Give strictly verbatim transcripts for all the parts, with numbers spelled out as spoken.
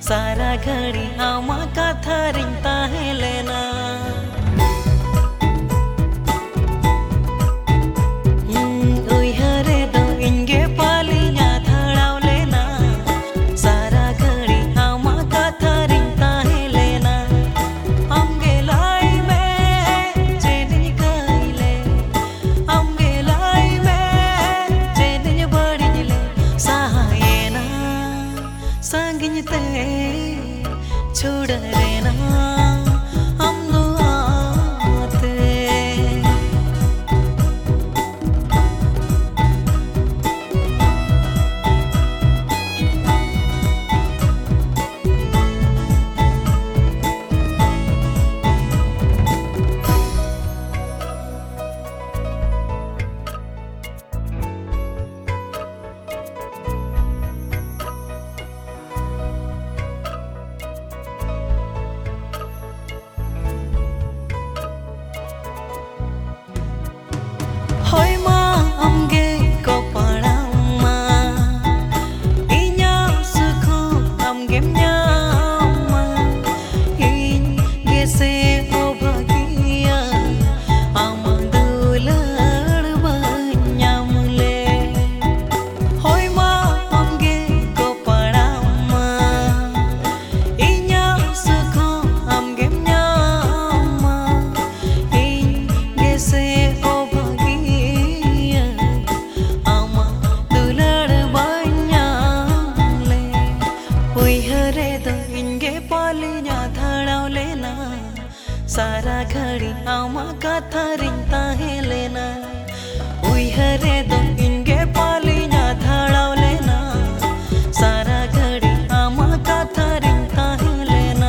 सारा घड़ी आमा कथा रिंता है लेना उइहरे दो इंगे पालिया धड़ाव लेना सारा घड़ी आमा कथा रिंता है लेना अमगे लाई में चेनिज काइले अमगे लाई में चेनिज बड़िले सहायना संगिन ते छोड़ देना हम दुआते Hoy ma amge ko parama inya sukho amge nyama in gese obhagia amandular banyamle Hoy ma amge ko parama inya sukho amge nyama in gese सारा घड़ी आमा कथा रिंता है लेना उइहरे दो इनगे पालिया धड़ाव लेना सारा घड़ी आमा कथा रिंता है लेना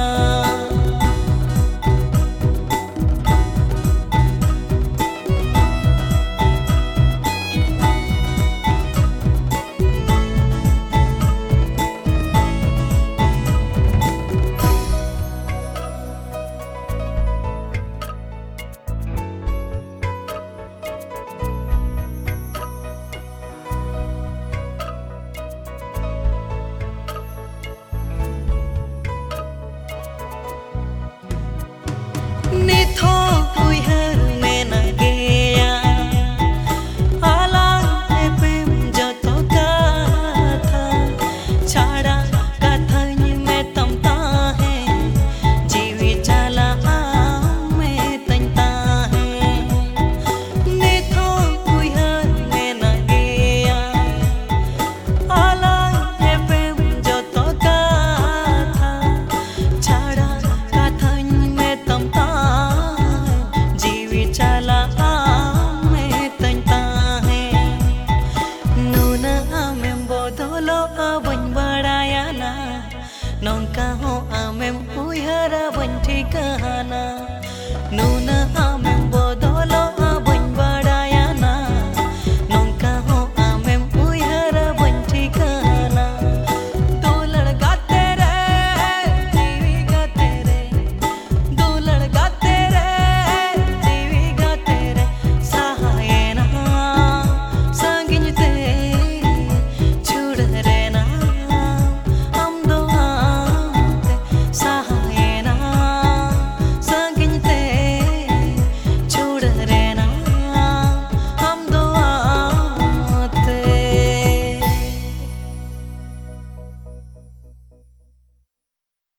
Nitho uihar mena geya alang epem jato katha chada katha mein tamta hai jeevi chala mein tanta hai Nitho uihar mena geya alang epem jato katha chada katha mein tamta Nongka ho amem uihara ban thikana